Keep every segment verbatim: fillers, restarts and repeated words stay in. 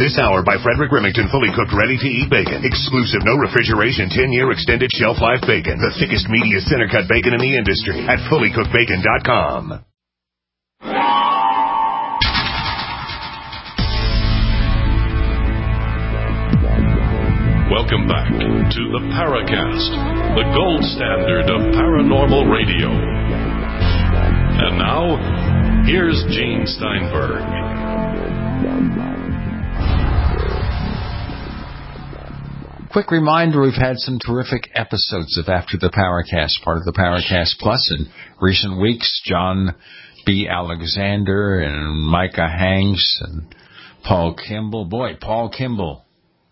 This hour by Frederick Remington, fully cooked, ready-to-eat bacon. Exclusive, no refrigeration, ten-year extended shelf life bacon. The thickest, meatiest, center-cut bacon in the industry at fully cooked bacon dot com. Welcome back to the Paracast, the gold standard of paranormal radio. And now, here's Gene Steinberg. Quick reminder, we've had some terrific episodes of After the Paracast, part of the Paracast Plus in recent weeks. John B. Alexander and Micah Hanks and Paul Kimball. Boy, Paul Kimball,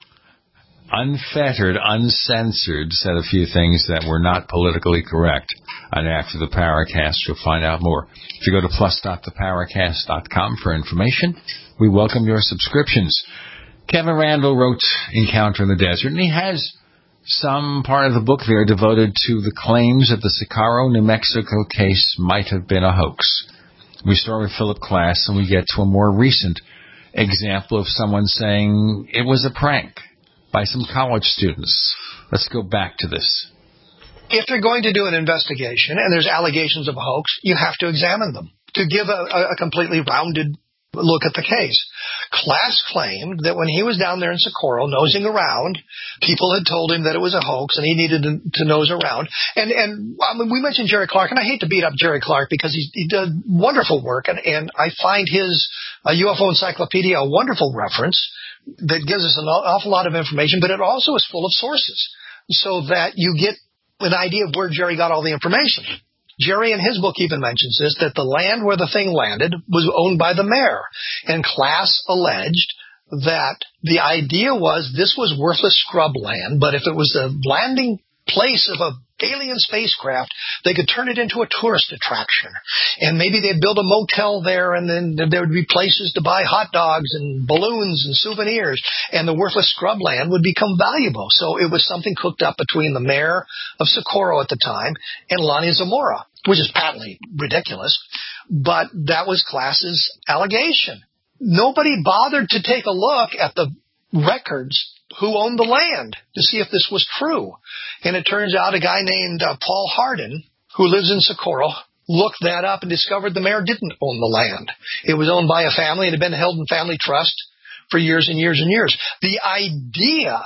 unfettered, uncensored, said a few things that were not politically correct. And After the Paracast, you'll find out more. If you go to plus dot the paracast dot com for information, we welcome your subscriptions. Kevin Randall wrote Encounter in the Desert, and he has some part of the book there devoted to the claims that the Socorro, New Mexico case might have been a hoax. We start with Philip Klass, and we get to a more recent example of someone saying it was a prank by some college students. Let's go back to this. If you're going to do an investigation and there's allegations of a hoax, you have to examine them to give a, a completely rounded look at the case. Klass claimed that when he was down there in Socorro nosing around, people had told him that it was a hoax and he needed to, to nose around. And, and I mean, we mentioned Jerry Clark, and I hate to beat up Jerry Clark because he's, he did wonderful work, and, and I find his uh, U F O Encyclopedia a wonderful reference that gives us an awful lot of information, but it also is full of sources so that you get an idea of where Jerry got all the information. Jerry in his book even mentions this, that the land where the thing landed was owned by the mayor. And Klass alleged that the idea was this was worthless scrub land, but if it was the landing place of a alien spacecraft, they could turn it into a tourist attraction. And maybe they'd build a motel there, and then there would be places to buy hot dogs and balloons and souvenirs, and the worthless scrub land would become valuable. So it was something cooked up between the mayor of Socorro at the time and Lonnie Zamora, which is patently ridiculous, but that was Klass's allegation. Nobody bothered to take a look at the records who owned the land to see if this was true. And it turns out a guy named uh, Paul Hardin, who lives in Socorro, looked that up and discovered the mayor didn't own the land. It was owned by a family and had been held in family trust for years and years and years. The idea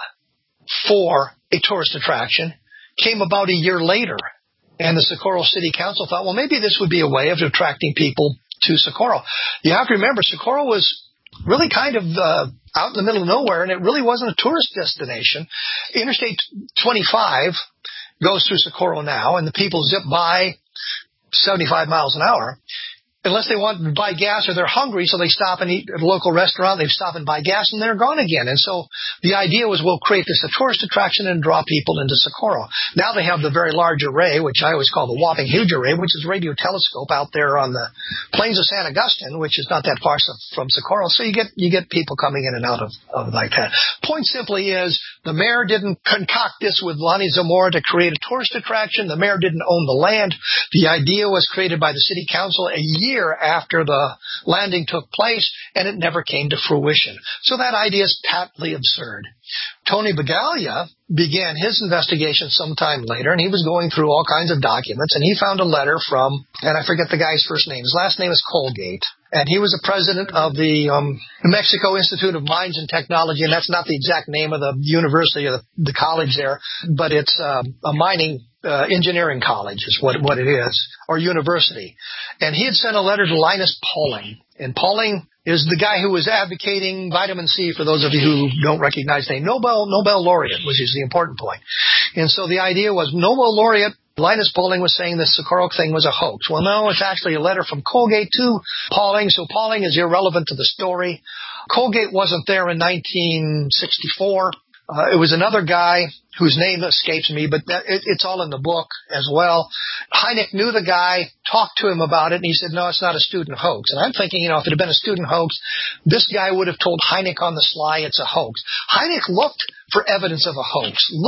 for a tourist attraction came about a year later, and the Socorro City Council thought, well, maybe this would be a way of attracting people to Socorro. You have to remember, Socorro was really kind of uh, out in the middle of nowhere, and it really wasn't a tourist destination. Interstate twenty-five goes through Socorro now, and the people zip by seventy-five miles an hour. Unless they want to buy gas or they're hungry, so they stop and eat at a local restaurant, they stop and buy gas, and they're gone again. And so the idea was, we'll create this a tourist attraction and draw people into Socorro. Now they have the very large array, which I always call the whopping huge array, which is a radio telescope out there on the plains of San Agustin, which is not that far from Socorro. So you get you get people coming in and out of, of like that. Point simply is, the mayor didn't concoct this with Lonnie Zamora to create a tourist attraction. The mayor didn't own the land. The idea was created by the city council a year after the landing took place, and it never came to fruition. So that idea is patently absurd. Tony Bagaglia began his investigation sometime later, and he was going through all kinds of documents, and he found a letter from, and I forget the guy's first name. His last name is Colgate, and he was the president of the um, New Mexico Institute of Mines and Technology, and that's not the exact name of the university or the, the college there, but it's uh, a mining Uh, engineering college is what, what it is, or university. And he had sent a letter to Linus Pauling. And Pauling is the guy who was advocating vitamin C, for those of you who don't recognize the name. Nobel, Nobel laureate, which is the important point. And so the idea was, Nobel laureate Linus Pauling was saying the Socorro thing was a hoax. Well, no, it's actually a letter from Colgate to Pauling, so Pauling is irrelevant to the story. Colgate wasn't there in nineteen sixty-four. Uh, it was another guy whose name escapes me, but that, it, it's all in the book as well. Hynek knew the guy, talked to him about it, and he said, no, it's not a student hoax. And I'm thinking, you know, if it had been a student hoax, this guy would have told Hynek on the sly it's a hoax. Hynek looked for evidence of a hoax, looked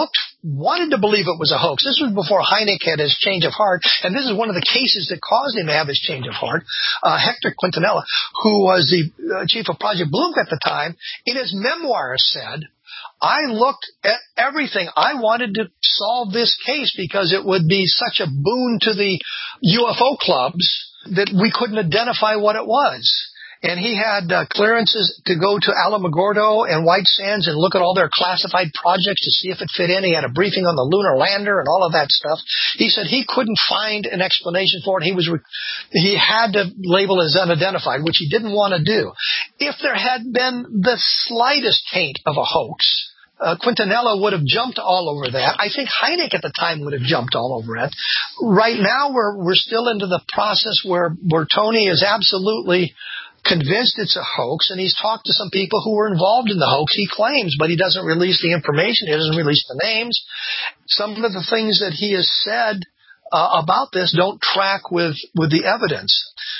wanted to believe it was a hoax. This was before Hynek had his change of heart, and this is one of the cases that caused him to have his change of heart. Uh, Hector Quintanilla, who was the uh, chief of Project Blue at the time, in his memoirs said, I looked at everything. I wanted to solve this case because it would be such a boon to the U F O clubs that we couldn't identify what it was. And he had uh, clearances to go to Alamogordo and White Sands and look at all their classified projects to see if it fit in. He had a briefing on the lunar lander and all of that stuff. He said he couldn't find an explanation for it. He was, re- he had to label as unidentified, which he didn't want to do. If there had been the slightest taint of a hoax, Uh, Quintanilla would have jumped all over that. I think Hynek at the time would have jumped all over it. Right now, we're we're still into the process where where Tony is absolutely convinced it's a hoax, and he's talked to some people who were involved in the hoax, he claims, but he doesn't release the information. He doesn't release the names. Some of the things that he has said uh, about this don't track with with the evidence.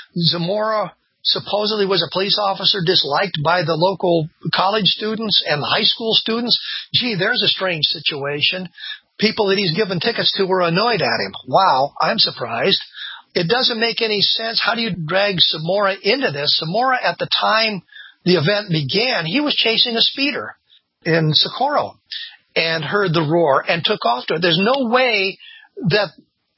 Zamora supposedly was a police officer disliked by the local college students and the high school students. Gee, there's a strange situation. People that he's given tickets to were annoyed at him. Wow, I'm surprised. It doesn't make any sense. How do you drag Zamora into this? Zamora, at the time the event began, he was chasing a speeder in Socorro and heard the roar and took off to it. There's no way that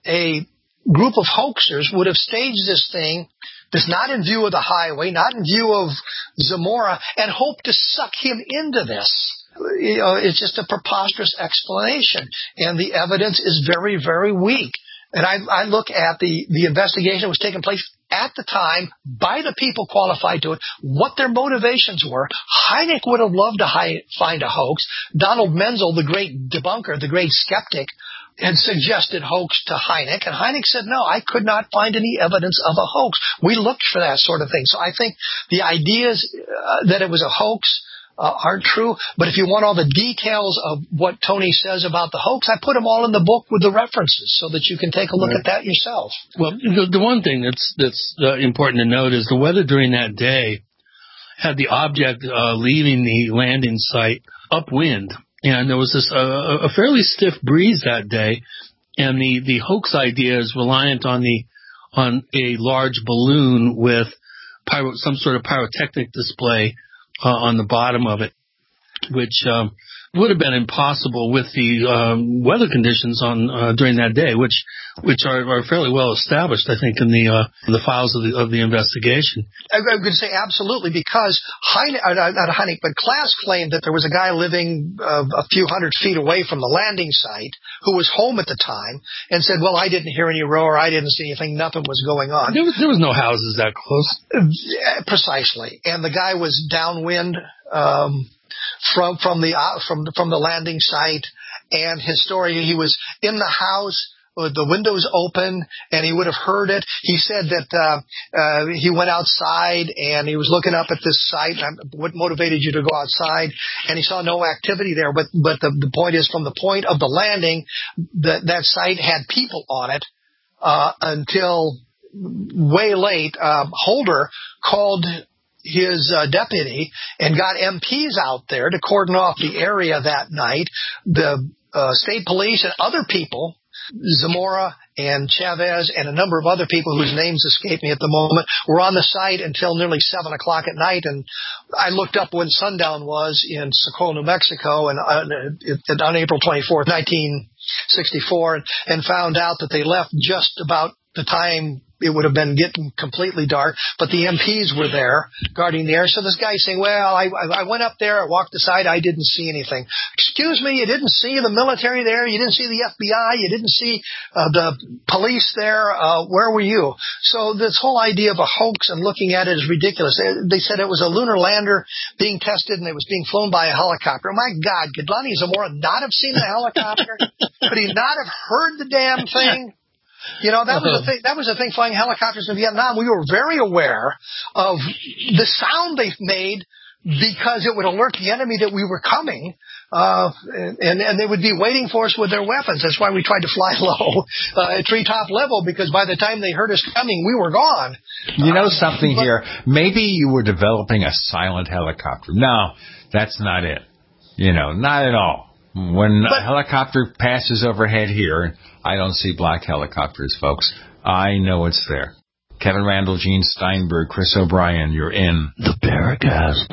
a group of hoaxers would have staged this thing that's not in view of the highway, not in view of Zamora, and hope to suck him into this. You know, it's just a preposterous explanation, and the evidence is very, very weak. And I, I look at the, the investigation that was taking place at the time by the people qualified to it, what their motivations were. Hynek would have loved to hi- find a hoax. Donald Menzel, the great debunker, the great skeptic, had suggested hoax to Hynek, and Hynek said, no, I could not find any evidence of a hoax. We looked for that sort of thing. So I think the ideas uh, that it was a hoax uh, aren't true, but if you want all the details of what Tony says about the hoax, I put them all in the book with the references so that you can take a look right. at that yourself. Well, the, the one thing that's, that's uh, important to note is the weather during that day had the object uh, leaving the landing site upwind. And there was this uh, a fairly stiff breeze that day, and the, the hoax idea is reliant on the on a large balloon with pyro, some sort of pyrotechnic display uh, on the bottom of it, which um, would have been impossible with the um, weather conditions on uh, during that day, which which are, are fairly well established, I think, in the uh, in the files of the of the investigation. I'm going to say absolutely, because Hynek, uh, not Hynek, but Klass claimed that there was a guy living uh, a few hundred feet away from the landing site who was home at the time and said, well, I didn't hear any roar, I didn't see anything, nothing was going on. There was, there was no houses that close. Uh, precisely. And the guy was downwind um, from from the uh, from the, from the landing site, and his story, he was in the house with the windows open, and he would have heard it. He said that uh, uh, he went outside and he was looking up at this site. What motivated you to go outside? And he saw no activity there. But but the, the point is, from the point of the landing, that that site had people on it uh, until way late. Uh, Holder called his uh, deputy and got M Ps out there to cordon off the area that night. The uh, state police and other people, Zamora and Chavez and a number of other people whose names escape me at the moment, were on the site until nearly seven o'clock at night. And I looked up when sundown was in Socorro, New Mexico, and uh, on April twenty-fourth, nineteen sixty-four, and, and found out that they left just about the time it would have been getting completely dark, but the M Ps were there guarding the area. So this guy's saying, well, I, I went up there, I walked aside, I didn't see anything. Excuse me, you didn't see the military there, you didn't see the F B I, you didn't see uh, the police there, uh, where were you? So this whole idea of a hoax and looking at it is ridiculous. They, they said it was a lunar lander being tested and it was being flown by a helicopter. My God, could Lonnie Zamora not have seen the helicopter? Could he not have heard the damn thing? You know, that was the thing, that was the thing flying helicopters in Vietnam. We were very aware of the sound they made because it would alert the enemy that we were coming, uh, and, and they would be waiting for us with their weapons. That's why we tried to fly low uh, at treetop level, because by the time they heard us coming, we were gone. You know uh, something but, here? Maybe you were developing a silent helicopter. No, that's not it. You know, not at all. When But- a helicopter passes overhead here, I don't see black helicopters, folks. I know it's there. Kevin Randle, Gene Steinberg, Chris O'Brien, you're in the Paracast.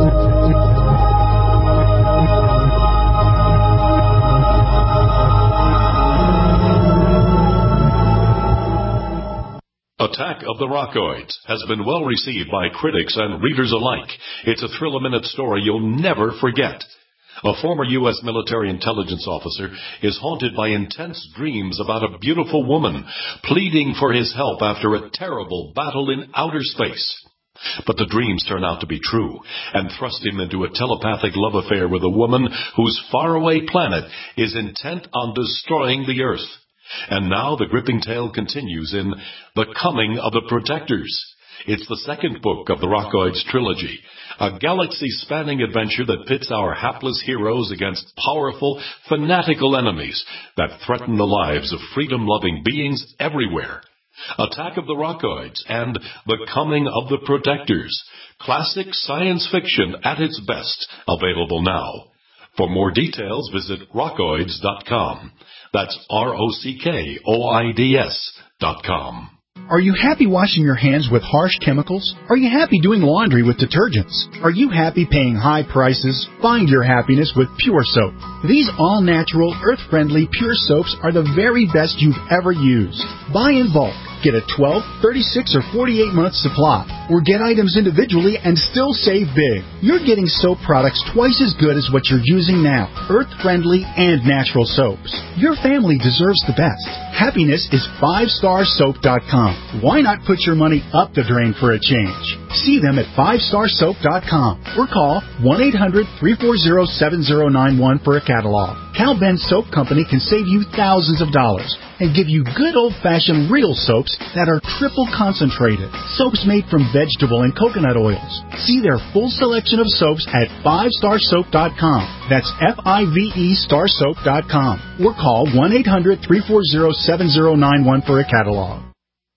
Attack of the Rockoids has been well received by critics and readers alike. It's a thrill-a-minute story you'll never forget. A former U S military intelligence officer is haunted by intense dreams about a beautiful woman pleading for his help after a terrible battle in outer space. But the dreams turn out to be true and thrust him into a telepathic love affair with a woman whose faraway planet is intent on destroying the Earth. And now the gripping tale continues in The Coming of the Protectors. It's the second book of the Rockoids trilogy, a galaxy-spanning adventure that pits our hapless heroes against powerful, fanatical enemies that threaten the lives of freedom-loving beings everywhere. Attack of the Rockoids and The Coming of the Protectors. Classic science fiction at its best, available now. For more details, visit rockoids dot com. That's R O C K O I D S dot com. Are you happy washing your hands with harsh chemicals? Are you happy doing laundry with detergents? Are you happy paying high prices? Find your happiness with Pure Soap. These all-natural, earth-friendly Pure Soaps are the very best you've ever used. Buy in bulk. Get a twelve, thirty-six, or forty-eight month supply, or get items individually and still save big. You're getting soap products twice as good as what you're using now, earth-friendly and natural soaps. Your family deserves the best. Happiness is five star soap dot com. Why not put your money up the drain for a change? See them at five star soap dot com or call one eight hundred, three four zero, seven zero nine one for a catalog. Cal Ben Soap Company can save you thousands of dollars and give you good old-fashioned real soaps that are triple concentrated. Soaps made from vegetable and coconut oils. See their full selection of soaps at five star soap dot com. That's F I V E star soap dot com. Or call one eight hundred, three four zero, seven zero nine one for a catalog.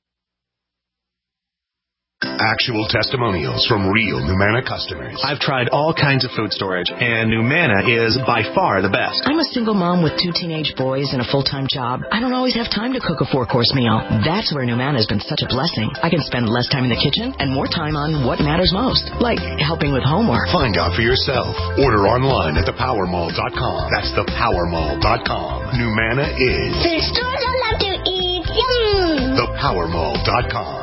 Actual testimonials from real Numanna customers. I've tried all kinds of food storage, and Numanna is by far the best. I'm a single mom with two teenage boys and a full-time job. I don't always have time to cook a four-course meal. That's where Numanna has been such a blessing. I can spend less time in the kitchen and more time on what matters most, like helping with homework. Find out for yourself. Order online at the power mall dot com. That's the power mall dot com. Numanna is the stores I love to eat. Yum! the power mall dot com.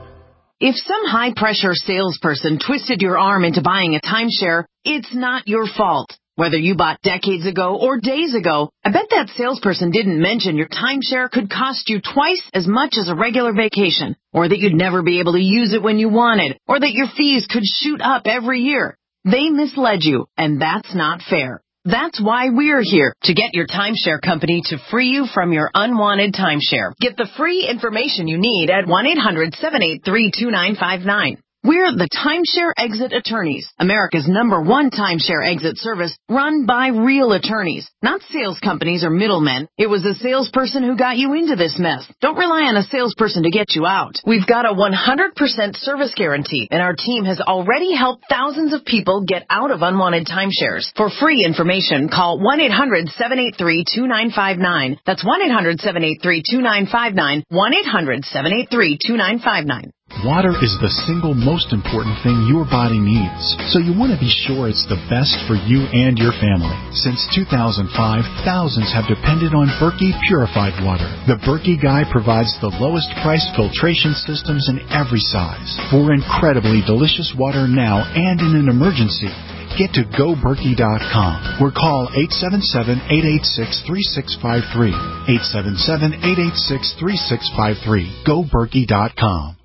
If some high-pressure salesperson twisted your arm into buying a timeshare, it's not your fault. Whether you bought decades ago or days ago, I bet that salesperson didn't mention your timeshare could cost you twice as much as a regular vacation, or that you'd never be able to use it when you wanted, or that your fees could shoot up every year. They misled you, and that's not fair. That's why we're here, to get your timeshare company to free you from your unwanted timeshare. Get the free information you need at one eight hundred, seven eight three, two nine five nine. We're the Timeshare Exit Attorneys, America's number one timeshare exit service run by real attorneys, not sales companies or middlemen. It was a salesperson who got you into this mess. Don't rely on a salesperson to get you out. We've got a one hundred percent service guarantee, and our team has already helped thousands of people get out of unwanted timeshares. For free information, call one eight hundred, seven eight three, two nine five nine. That's one eight hundred, seven eight three, two nine five nine, one eight hundred, seven eight three, two nine five nine. Water is the single most important thing your body needs, so you want to be sure it's the best for you and your family. Since two thousand five, thousands have depended on Berkey purified water. The Berkey Guy provides the lowest price filtration systems in every size for incredibly delicious water now and in an emergency. Get to go berkey dot com or call eight seven seven, eight eight six, three six five three. eight seven seven, eight eight six, three six five three. go berkey dot com.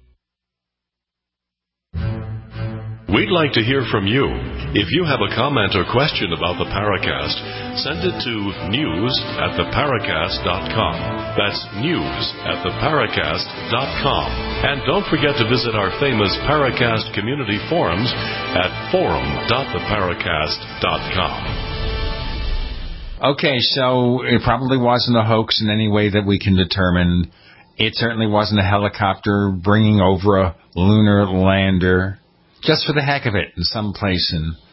We'd like to hear from you. If you have a comment or question about the Paracast, send it to news at the paracast dot com. That's news at the paracast dot com. And don't forget to visit our famous Paracast community forums at forum dot the paracast dot com. Okay, so it probably wasn't a hoax in any way that we can determine. It certainly wasn't a helicopter bringing over a lunar lander just for the heck of it in some place in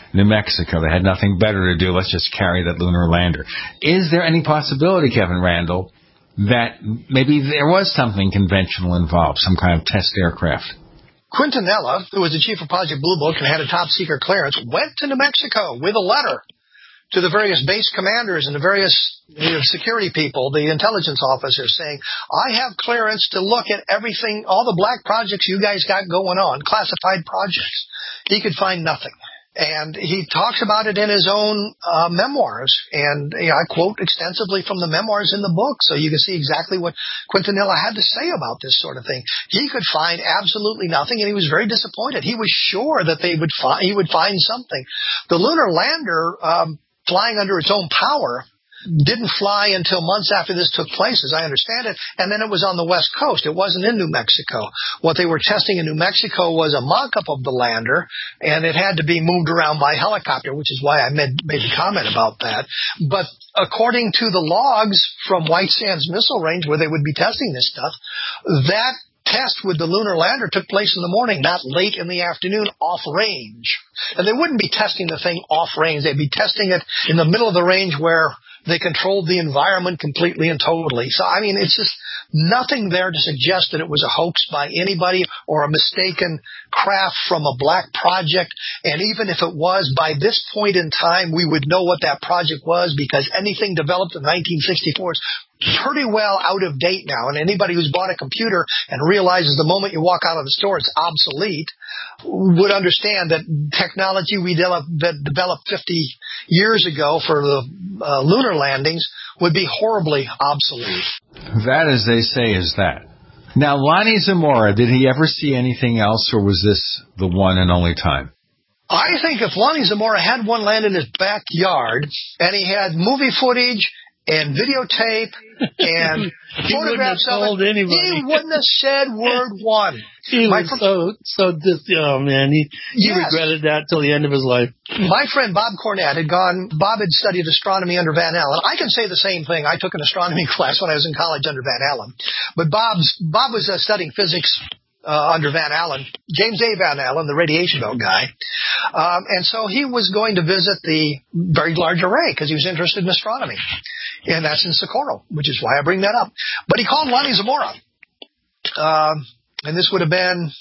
New Mexico. They had nothing better to do. Let's just carry that lunar lander. Is there any possibility, Kevin Randle, that maybe there was something conventional involved, some kind of test aircraft? Quintanilla, who was the chief of Project Blue Book and had a top-secret clearance, went to New Mexico with a letter to the various base commanders and the various you know, security people, the intelligence officers, saying, I have clearance to look at everything, all the black projects you guys got going on, classified projects. He could find nothing. And he talks about it in his own uh, memoirs. And you know, I quote extensively from the memoirs in the book, so you can see exactly what Quintanilla had to say about this sort of thing. He could find absolutely nothing, and he was very disappointed. He was sure that they would find, he would find something. The lunar lander, um, flying under its own power, didn't fly until months after this took place, as I understand it, and then it was on the West Coast. It wasn't in New Mexico. What they were testing in New Mexico was a mock-up of the lander, and it had to be moved around by helicopter, which is why I made, made the comment about that. But according to the logs from White Sands Missile Range, where they would be testing this stuff, that test with the lunar lander took place in the morning, not late in the afternoon, off-range. And they wouldn't be testing the thing off-range. They'd be testing it in the middle of the range where they controlled the environment completely and totally. So, I mean, it's just nothing there to suggest that it was a hoax by anybody or a mistaken craft from a black project. And even if it was, by this point in time, we would know what that project was, because anything developed in nineteen sixty-four is pretty well out of date now. And anybody who's bought a computer and realizes the moment you walk out of the store it's obsolete would understand that technology we developed, developed fifty years ago for the uh, lunar landings would be horribly obsolete. That, as they say, is that. Now, Lonnie Zamora, did he ever see anything else, or was this the one and only time? I think if Lonnie Zamora had one land in his backyard and he had movie footage and videotape and photographs of it, he wouldn't have said word one. He My was fr- so, so dis- oh man, he, he yes. regretted that till the end of his life. My friend Bob Cornett had gone, Bob had studied astronomy under Van Allen. I can say the same thing. I took an astronomy class when I was in college under Van Allen. But Bob's, Bob was uh, studying physics Uh, under Van Allen, James A. Van Allen, the radiation belt guy. Um, and so he was going to visit the Very Large Array because he was interested in astronomy. And that's in Socorro, which is why I bring that up. But he called Lonnie Zamora. Um, and this would have been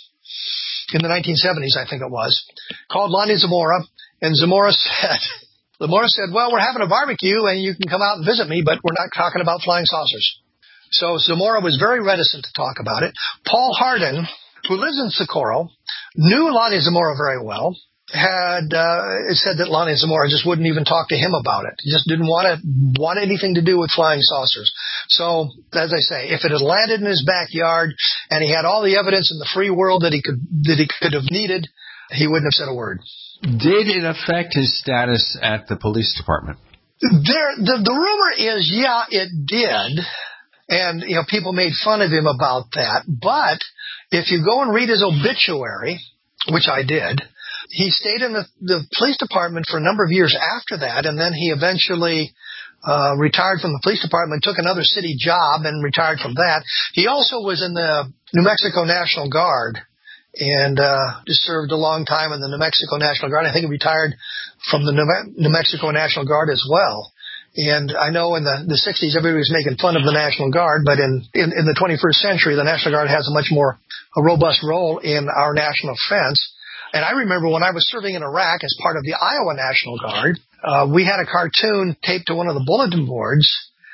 in the nineteen seventies, I think it was. Called Lonnie Zamora, and Zamora said, Zamora said, well, we're having a barbecue and you can come out and visit me, but we're not talking about flying saucers. So Zamora was very reticent to talk about it. Paul Hardin, who lives in Socorro, knew Lonnie Zamora very well, had uh, said that Lonnie Zamora just wouldn't even talk to him about it. He just didn't want to want anything to do with flying saucers. So, as I say, if it had landed in his backyard and he had all the evidence in the free world that he could that he could have needed, he wouldn't have said a word. Did it affect his status at the police department? There, the, the rumor is, yeah, it did. And, you know, people made fun of him about that. But if you go and read his obituary, which I did, he stayed in the, the police department for a number of years after that, and then he eventually uh retired from the police department, took another city job, and retired from that. He also was in the New Mexico National Guard and uh just served a long time in the New Mexico National Guard. I think he retired from the New, Me- New Mexico National Guard as well. And I know in the, the sixties, everybody was making fun of the National Guard, but in, in, in the twenty-first century, the National Guard has a much more a robust role in our national defense. And I remember when I was serving in Iraq as part of the Iowa National Guard, uh, we had a cartoon taped to one of the bulletin boards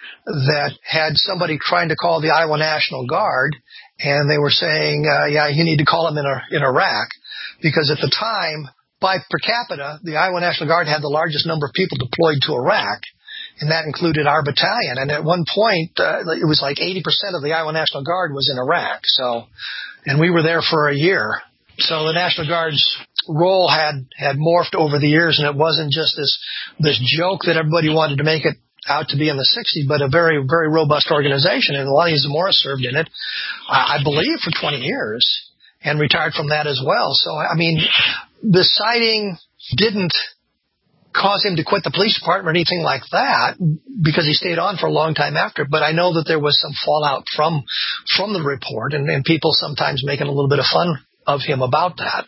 that had somebody trying to call the Iowa National Guard, and they were saying, uh, yeah, you need to call them in, in Iraq, because at the time, by per capita, the Iowa National Guard had the largest number of people deployed to Iraq. And that included our battalion. And at one point, uh, it was like eighty percent of the Iowa National Guard was in Iraq. So, and we were there for a year. So the National Guard's role had, had morphed over the years, and it wasn't just this, this joke that everybody wanted to make it out to be in the sixties, but a very, very robust organization. And Lonnie Zamora served in it, I, I believe, for twenty years and retired from that as well. So, I mean, the sighting didn't cause him to quit the police department or anything like that, because he stayed on for a long time after. But I know that there was some fallout from from the report, and, and people sometimes making a little bit of fun of him about that.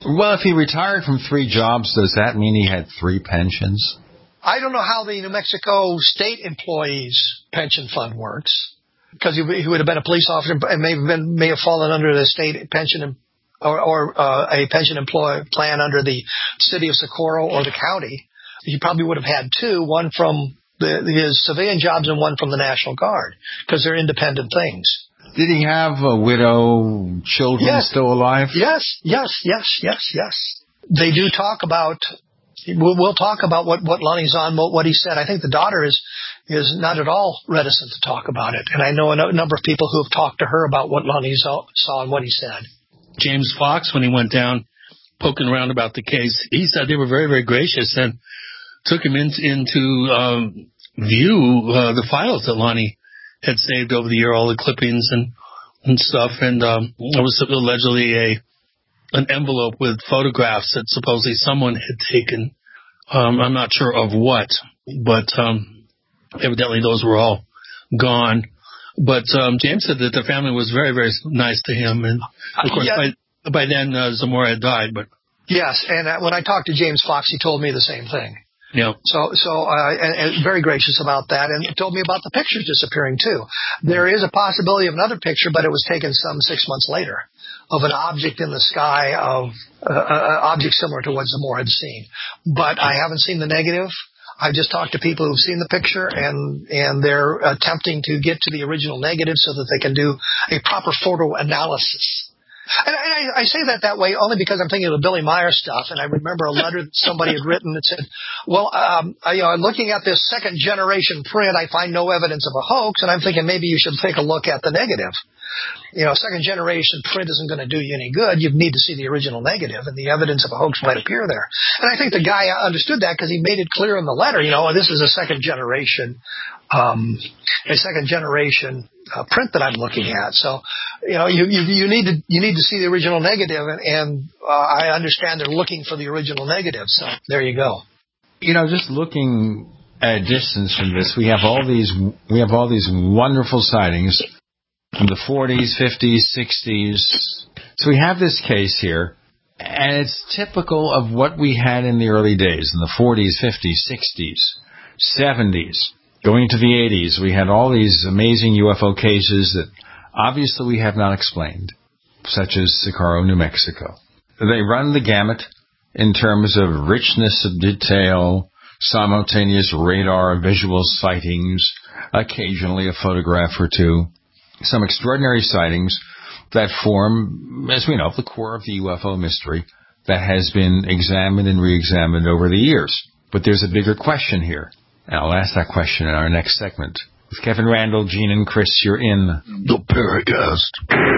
Well, if he retired from three jobs, does that mean he had three pensions? I don't know how the New Mexico state employees pension fund works, because he, he would have been a police officer and may have been may have fallen under the state pension or, or uh, a pension employee plan under the city of Socorro or the county. He probably would have had two, one from the, his civilian jobs and one from the National Guard, because they're independent things. Did he have a widow, children yes. still alive? Yes, yes, yes, yes, yes. They do talk about, we'll, we'll talk about what, what Lonnie Zahn, what he said. I think the daughter is, is not at all reticent to talk about it. And I know a number of people who have talked to her about what Lonnie saw, saw and what he said. James Fox, when he went down poking around about the case, he said they were very, very gracious and took him in, into um, view uh, the files that Lonnie had saved over the year, all the clippings and, and stuff. And um, there was allegedly a an envelope with photographs that supposedly someone had taken. Um, I'm not sure of what, but um, evidently those were all gone. But um, James said that the family was very, very nice to him. And, of course, uh, yeah. by, by then uh, Zamora had died. But yes, and uh, when I talked to James Fox, he told me the same thing. Yeah. So, so, uh, and, and very gracious about that, and told me about the pictures disappearing too. There is a possibility of another picture, but it was taken some six months later, of an object in the sky, of uh, an object similar to what Zamora had seen. But I haven't seen the negative. I've just talked to people who've seen the picture, and and they're attempting to get to the original negative so that they can do a proper photo analysis. And I, I say that that way only because I'm thinking of the Billy Meyer stuff, and I remember a letter that somebody had written that said, well, um, I, you know, looking at this second-generation print, I find no evidence of a hoax, and I'm thinking maybe you should take a look at the negative. You know, second-generation print isn't going to do you any good. You need to see the original negative, and the evidence of a hoax might appear there. And I think the guy understood that because he made it clear in the letter, you know, this is a second-generation um, a second-generation uh, print that I'm looking at. So, you know, you, you, you need to you need to see the original negative, and, and uh, I understand they're looking for the original negative. So there you go. You know, just looking at a distance from this, we have all these we have all these wonderful sightings from the forties, fifties, sixties. So we have this case here, and it's typical of what we had in the early days, in the forties, fifties, sixties, seventies. Going to the eighties, we had all these amazing U F O cases that obviously we have not explained, such as Socorro, New Mexico. They run the gamut in terms of richness of detail, simultaneous radar visual sightings, occasionally a photograph or two. Some extraordinary sightings that form, as we know, the core of the U F O mystery that has been examined and re-examined over the years. But there's a bigger question here, and I'll ask that question in our next segment. With Kevin Randle, Gene, and Chris, you're in the Paracast.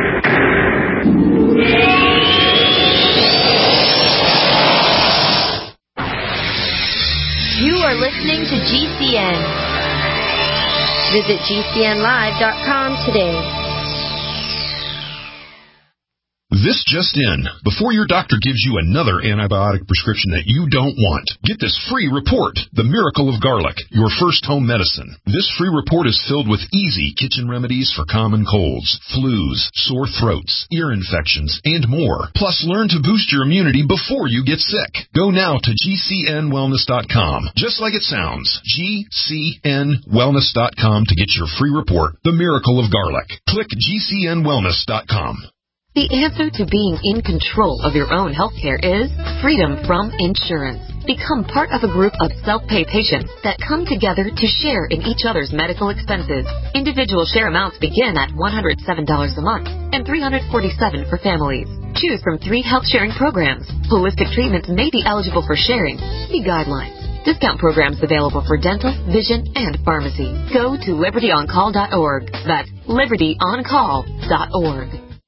You are listening to G C N. Visit G C N live dot com today. This just in. Before your doctor gives you another antibiotic prescription that you don't want, get this free report, The Miracle of Garlic, your first home medicine. This free report is filled with easy kitchen remedies for common colds, flus, sore throats, ear infections, and more. Plus, learn to boost your immunity before you get sick. Go now to G C N wellness dot com. Just like it sounds, G C N wellness dot com to get your free report, The Miracle of Garlic. Click G C N wellness dot com. The answer to being in control of your own healthcare is freedom from insurance. Become part of a group of self-pay patients that come together to share in each other's medical expenses. Individual share amounts begin at one hundred seven dollars a month and three hundred forty-seven dollars for families. Choose from three health sharing programs. Holistic treatments may be eligible for sharing. See guidelines. Discount programs available for dental, vision, and pharmacy. Go to liberty on call dot org. That's liberty on call dot org.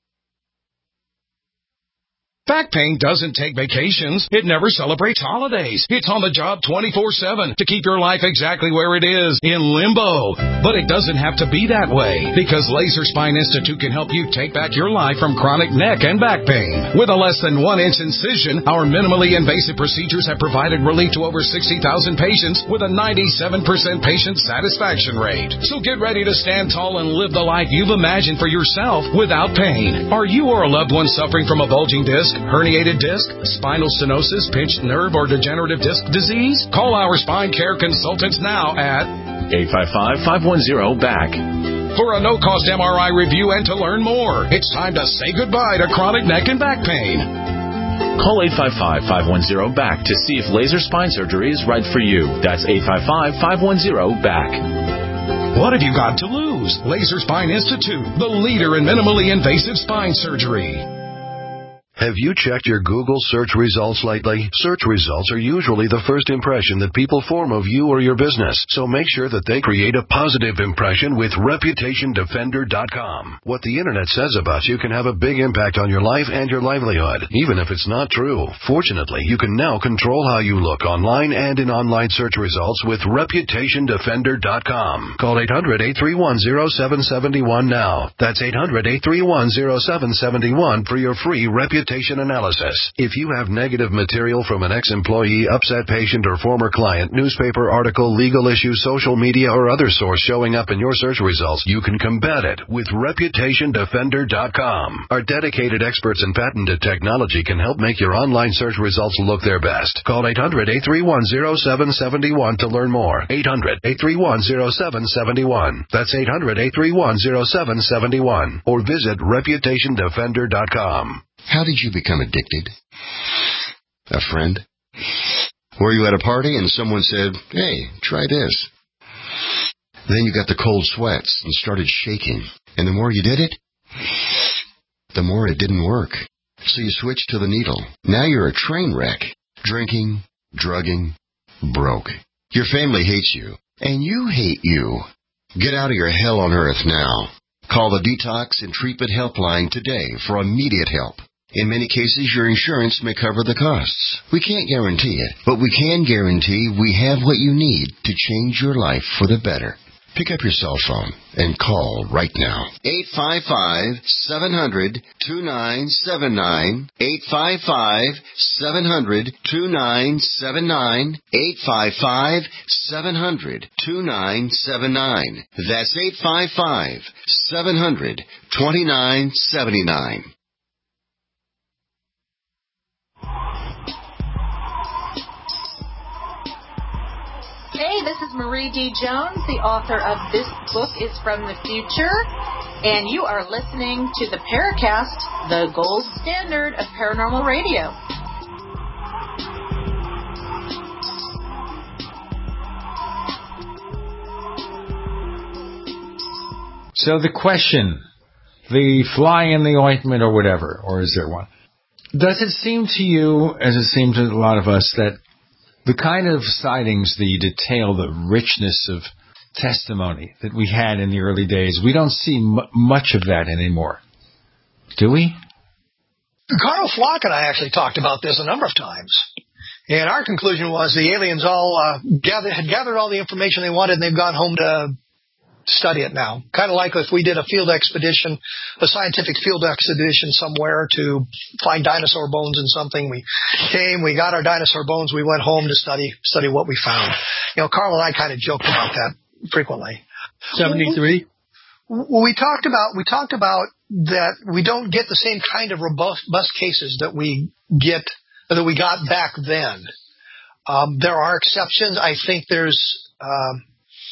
Back pain doesn't take vacations. It never celebrates holidays. It's on the job twenty-four seven to keep your life exactly where it is, in limbo. But it doesn't have to be that way, because Laser Spine Institute can help you take back your life from chronic neck and back pain. With a less than one inch incision, our minimally invasive procedures have provided relief to over sixty thousand patients with a ninety-seven percent patient satisfaction rate. So get ready to stand tall and live the life you've imagined for yourself without pain. Are you or a loved one suffering from a bulging disc, herniated disc, spinal stenosis, pinched nerve, or degenerative disc disease? Call our spine care consultants now at eight five five, five one zero, B A C. For a no-cost M R I review and to learn more, it's time to say goodbye to chronic neck and back pain. Call eight five five, five one zero, B A C to see if laser spine surgery is right for you. That's eight five five, five one zero, B A C. What have you got to lose? Laser Spine Institute, the leader in minimally invasive spine surgery. Have you checked your Google search results lately? Search results are usually the first impression that people form of you or your business, so make sure that they create a positive impression with Reputation Defender dot com. What the Internet says about you can have a big impact on your life and your livelihood, even if it's not true. Fortunately, you can now control how you look online and in online search results with Reputation Defender dot com. Call eight hundred, eight three one, zero seven seven one now. That's eight hundred, eight three one, zero seven seven one for your free Reputation analysis. If you have negative material from an ex-employee, upset patient, or former client, newspaper article, legal issue, social media, or other source showing up in your search results, you can combat it with Reputation Defender dot com. Our dedicated experts in patented technology can help make your online search results look their best. Call eight hundred, eight three one, zero seven seven one to learn more. eight hundred, eight three one, zero seven seven one. That's eight hundred, eight three one, zero seven seven one. Or visit Reputation Defender dot com. How did you become addicted? A friend? Were you at a party and someone said, hey, try this? Then you got the cold sweats and started shaking. And the more you did it, the more it didn't work. So you switched to the needle. Now you're a train wreck. Drinking, drugging, broke. Your family hates you. And you hate you. Get out of your hell on earth now. Call the Detox and Treatment Helpline today for immediate help. In many cases, your insurance may cover the costs. We can't guarantee it, but we can guarantee we have what you need to change your life for the better. Pick up your cell phone and call right now. eight five five, seven hundred, two nine seven nine. eight five five, seven hundred, two nine seven nine. eight five five, seven hundred, two nine seven nine. That's eight five five, seven hundred, two nine seven nine. Hey, this is Marie D. Jones, the author of This Book is from the Future, and you are listening to the Paracast, the gold standard of paranormal radio. So the question, the fly in the ointment or whatever, or is there one? Does it seem to you, as it seems to a lot of us, that the kind of sightings that you detail, the richness of testimony that we had in the early days, we don't see m- much of that anymore. Do we? Carl Flock and I actually talked about this a number of times. And our conclusion was the aliens all uh, gathered, had gathered all the information they wanted, and they've gone home to study it now. Kind of like if we did a field expedition, a scientific field expedition somewhere to find dinosaur bones in something. We came, we got our dinosaur bones, we went home to study study what we found. You know, Carl and I kind of joked about that frequently. seventy-three? We, we talked about we talked about that we don't get the same kind of robust cases that we get that we got back then. Um, there are exceptions. I think there's um,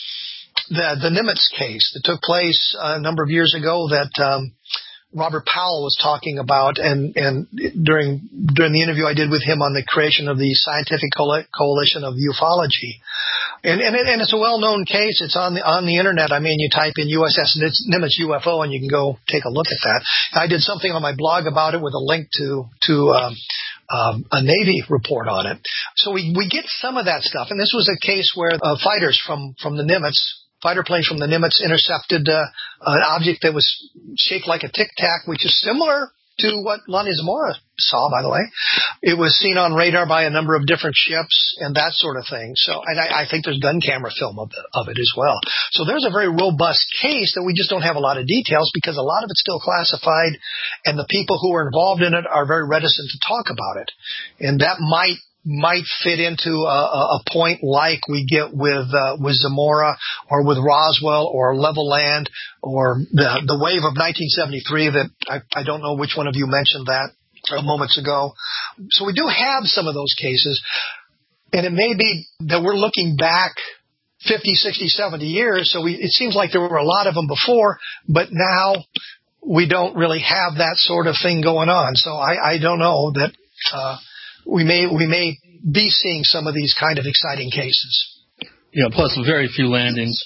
The, the Nimitz case that took place a number of years ago that um, Robert Powell was talking about, and, and during during the interview I did with him on the creation of the Scientific Coalition of Ufology. And, and, it, and it's a well-known case. It's on the on the Internet. I mean, you type in U S S Nimitz U F O, and you can go take a look at that. I did something on my blog about it with a link to to um, um, a Navy report on it. So we, we get some of that stuff. And this was a case where uh, fighters from, from the Nimitz, fighter planes from the Nimitz intercepted uh, an object that was shaped like a tic-tac, which is similar to what Lonnie Zamora saw, by the way. It was seen on radar by a number of different ships and that sort of thing. So, and I, I think there's gun camera film of, the, of it as well. So there's a very robust case that we just don't have a lot of details because a lot of it's still classified, and the people who are involved in it are very reticent to talk about it. And that might might fit into a, a point like we get with uh, with Zamora or with Roswell or Levelland or the the wave of nineteen seventy-three that I, I don't know which one of you mentioned that uh, moments ago. So we do have some of those cases. And it may be that we're looking back fifty, sixty, seventy years. So we, it seems like there were a lot of them before, but now we don't really have that sort of thing going on. So I, I don't know that uh, we may we may be seeing some of these kind of exciting cases. Yeah, plus very few landings.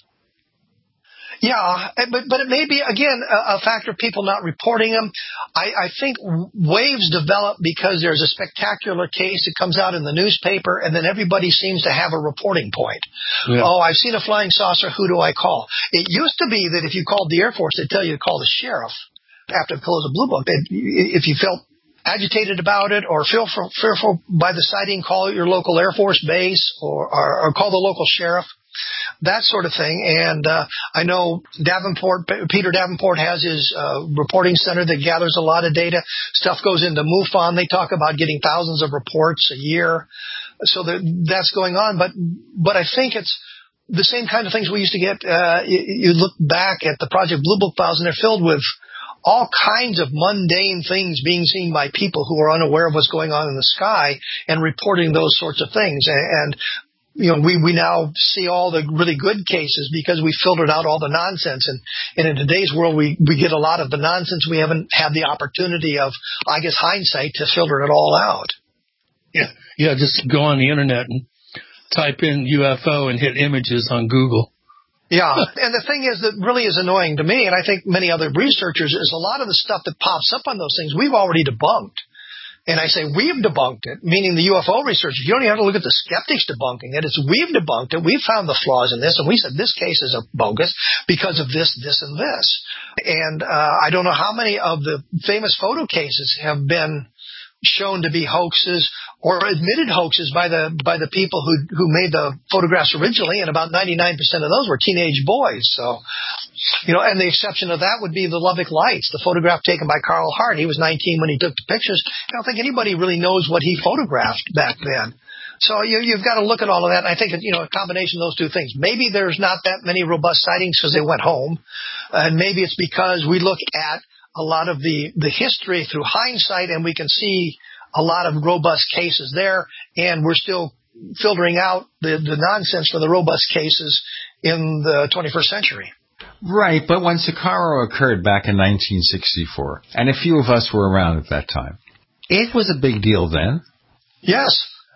Yeah, but but it may be, again, a, a factor of people not reporting them. I, I think waves develop because there's a spectacular case that comes out in the newspaper, and then everybody seems to have a reporting point. Yeah. Oh, I've seen a flying saucer. Who do I call? It used to be that if you called the Air Force, they'd tell you to call the sheriff after the close of Blue Book. If you felt agitated about it or fearful, fearful by the sighting, call your local Air Force base or, or, or call the local sheriff. That sort of thing. And uh, I know Davenport, Peter Davenport has his uh, reporting center that gathers a lot of data. Stuff goes into MUFON. They talk about getting thousands of reports a year. So that, that's going on. But but I think it's the same kind of things we used to get. Uh, you, you look back at the Project Blue Book files, and they're filled with all kinds of mundane things being seen by people who are unaware of what's going on in the sky and reporting those sorts of things. And, and you know, we, we now see all the really good cases because we filtered out all the nonsense. And, and in today's world, we, we get a lot of the nonsense. We haven't had the opportunity of, I guess, hindsight to filter it all out. Yeah. Yeah. Just go on the internet and type in U F O and hit images on Google. Yeah. And the thing is that really is annoying to me, and I think many other researchers, is a lot of the stuff that pops up on those things we've already debunked. And I say we've debunked it, meaning the U F O researchers. You don't even have to look at the skeptics debunking it. It's we've debunked it. We've found the flaws in this, and we said this case is a bogus because of this, this, and this. And uh, I don't know how many of the famous photo cases have been shown to be hoaxes or admitted hoaxes by the by the people who who made the photographs originally, and about ninety-nine percent of those were teenage boys. So, you know, and the exception of that would be the Lubbock Lights, the photograph taken by Carl Hart. He was nineteen when he took the pictures. I don't think anybody really knows what he photographed back then. So you, you've got to look at all of that. And I think that, you know, a combination of those two things. Maybe there's not that many robust sightings because they went home, and maybe it's because we look at a lot of the, the history through hindsight, and we can see a lot of robust cases there, and we're still filtering out the, the nonsense for the robust cases in the twenty-first century. Right, but when Socorro occurred back in nineteen sixty-four, and a few of us were around at that time, it was a big deal then. Yes.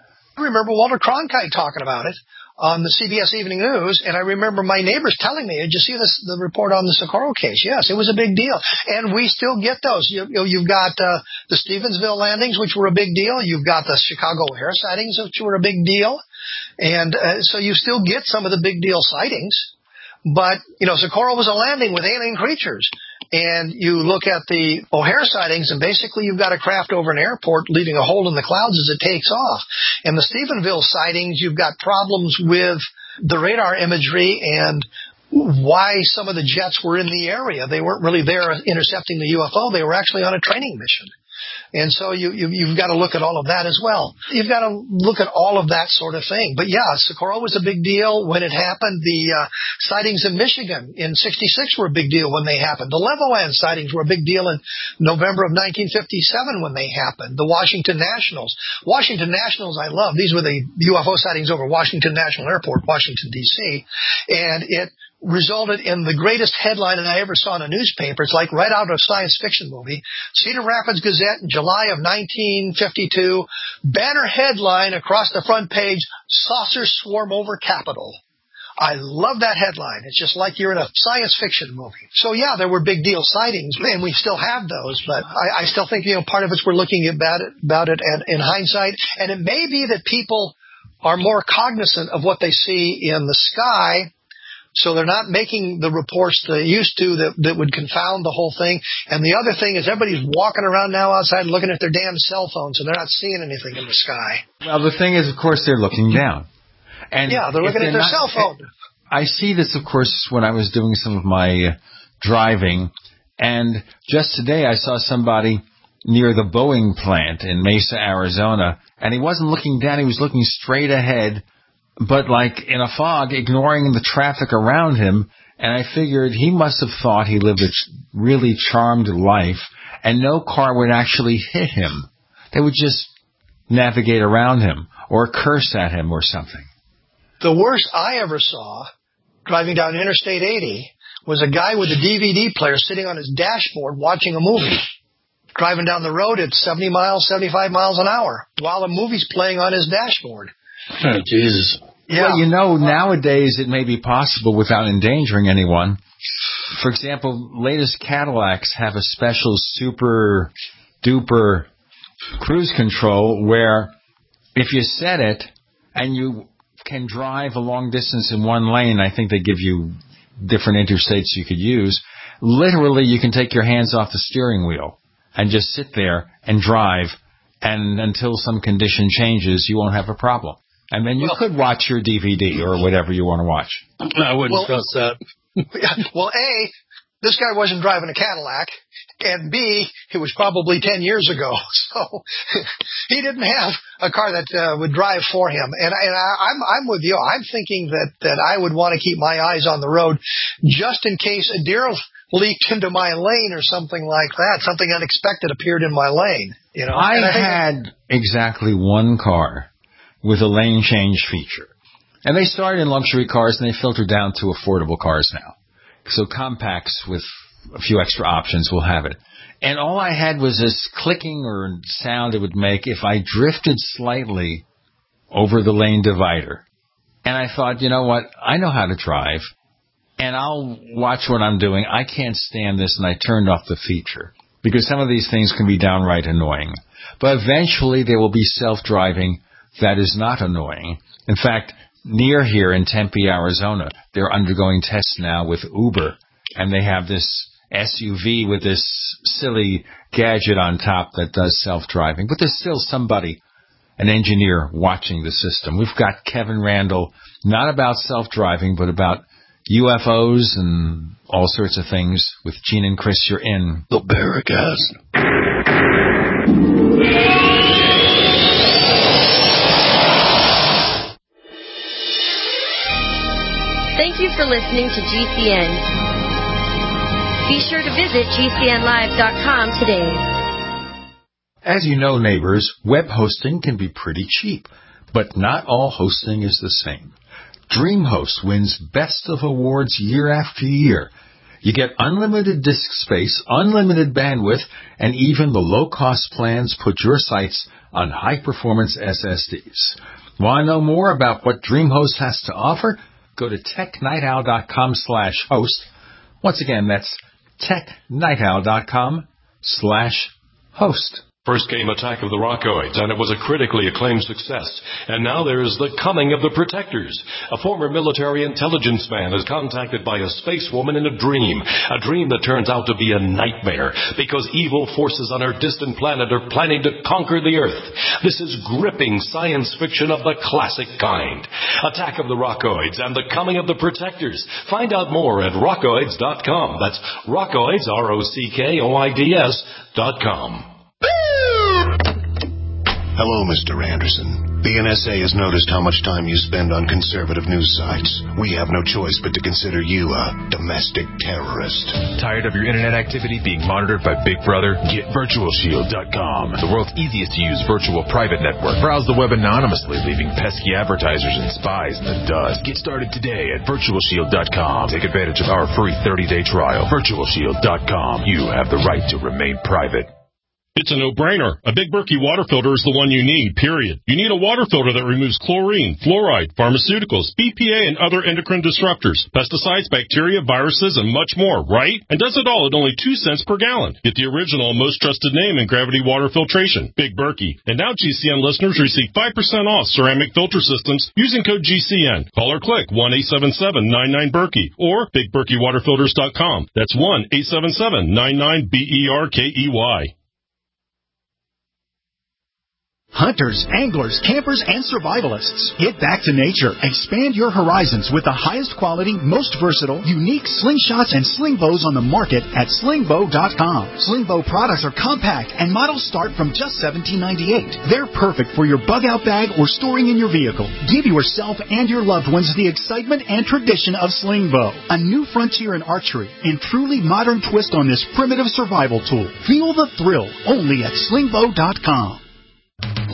I remember Walter Cronkite talking about it on the C B S Evening News, and I remember my neighbors telling me, did you see this, the report on the Socorro case? Yes, it was a big deal. And we still get those. You, you know, you've got uh, the Stevensville landings, which were a big deal. You've got the Chicago O'Hare sightings, which were a big deal. And uh, so you still get some of the big deal sightings. But, you know, Socorro was a landing with alien creatures. And you look at the O'Hare sightings, and basically you've got a craft over an airport leaving a hole in the clouds as it takes off. And the Stephenville sightings, you've got problems with the radar imagery and why some of the jets were in the area. They weren't really there intercepting the U F O. They were actually on a training mission. And so you, you, you've got to look at all of that as well. You've got to look at all of that sort of thing. But yeah, Socorro was a big deal when it happened. The uh, sightings in Michigan in sixty-six were a big deal when they happened. The Legoland sightings were a big deal in November of nineteen fifty-seven when they happened. The Washington Nationals. Washington Nationals I love. These were the U F O sightings over Washington National Airport, Washington, D C. And it resulted in the greatest headline that I ever saw in a newspaper. It's like right out of a science fiction movie. Cedar Rapids Gazette in July of nineteen fifty-two. Banner headline across the front page, saucers swarm over Capitol. I love that headline. It's just like you're in a science fiction movie. So yeah, there were big deal sightings, and we still have those, but I, I still think, you know, part of it's we're looking about it, about it and, in hindsight, and it may be that people are more cognizant of what they see in the sky. So they're not making the reports they used to that, that would confound the whole thing. And the other thing is everybody's walking around now outside looking at their damn cell phones, and they're not seeing anything in the sky. Well, the thing is, of course, they're looking down. And yeah, they're looking they're at their not, cell phone. I see this, of course, when I was doing some of my uh, driving. And just today I saw somebody near the Boeing plant in Mesa, Arizona, and he wasn't looking down. He was looking straight ahead, but like in a fog, ignoring the traffic around him. And I figured he must have thought he lived a really charmed life and no car would actually hit him. They would just navigate around him or curse at him or something. The worst I ever saw driving down Interstate eighty was a guy with a D V D player sitting on his dashboard watching a movie, driving down the road at seventy miles, seventy-five miles an hour while a movie's playing on his dashboard. Oh, Jesus. Yeah. Well, you know, nowadays it may be possible without endangering anyone. For example, latest Cadillacs have a special super duper cruise control where if you set it and you can drive a long distance in one lane, I think they give you different interstates you could use. Literally, you can take your hands off the steering wheel and just sit there and drive, and until some condition changes, you won't have a problem. And then you well, could watch your D V D or whatever you want to watch. I wouldn't well, trust that. Well, A, this guy wasn't driving a Cadillac, and B, it was probably ten years ago, so he didn't have a car that uh, would drive for him. And, and I, I'm I'm with you. I'm thinking that, that I would want to keep my eyes on the road just in case a deer leaked into my lane or something like that. Something unexpected appeared in my lane. You know, I, I had I, exactly one car with a lane change feature. And they started in luxury cars, and they filtered down to affordable cars now. So compacts with a few extra options will have it. And all I had was this clicking or sound it would make if I drifted slightly over the lane divider. And I thought, you know what, I know how to drive, and I'll watch what I'm doing. I can't stand this, and I turned off the feature. Because some of these things can be downright annoying. But eventually there will be self-driving that is not annoying. In fact, near here in Tempe, Arizona, they're undergoing tests now with Uber, and they have this S U V with this silly gadget on top that does self-driving. But there's still somebody, an engineer, watching the system. We've got Kevin Randle, not about self-driving, but about U F Os and all sorts of things. With Gene and Chris, you're in the Paracast. Thank you for listening to G C N. Be sure to visit G C N live dot com today. As you know, neighbors, web hosting can be pretty cheap, but not all hosting is the same. DreamHost wins Best of Awards year after year. You get unlimited disk space, unlimited bandwidth, and even the low-cost plans put your sites on high-performance S S Ds. Want to know more about what DreamHost has to offer? Go to tech night owl dot com slash host. Once again, that's tech night owl dot com slash host. First came Attack of the Rockoids, and it was a critically acclaimed success. And now there is The Coming of the Protectors. A former military intelligence man is contacted by a space woman in a dream. A dream that turns out to be a nightmare, because evil forces on our distant planet are planning to conquer the Earth. This is gripping science fiction of the classic kind. Attack of the Rockoids and The Coming of the Protectors. Find out more at rockoids dot com. That's Rockoids, R O C K O I D S dot com. Hello, Mister Anderson. The N S A has noticed how much time you spend on conservative news sites. We have no choice but to consider you a domestic terrorist. Tired of your internet activity being monitored by Big Brother? Get virtual shield dot com, the world's easiest to use virtual private network. Browse the web anonymously, leaving pesky advertisers and spies in the dust. Get started today at virtual shield dot com. Take advantage of our free thirty-day trial. virtual shield dot com. You have the right to remain private. It's a no-brainer. A Big Berkey water filter is the one you need, period. You need a water filter that removes chlorine, fluoride, pharmaceuticals, B P A, and other endocrine disruptors, pesticides, bacteria, viruses, and much more, right? And does it all at only two cents per gallon. Get the original and most trusted name in gravity water filtration, Big Berkey. And now G C N listeners receive five percent off ceramic filter systems using code G C N. Call or click one eight seven seven nine nine Berkey or big berkey water filters dot com. That's one eight seven seven nine nine B E R K E Y. Hunters, anglers, campers, and survivalists. Get back to nature. Expand your horizons with the highest quality, most versatile, unique slingshots and sling bows on the market at sling bow dot com. Sling bow products are compact and models start from just seventeen ninety-eight. They're perfect for your bug out bag or storing in your vehicle. Give yourself and your loved ones the excitement and tradition of sling bow. A new frontier in archery and truly modern twist on this primitive survival tool. Feel the thrill only at sling bow dot com.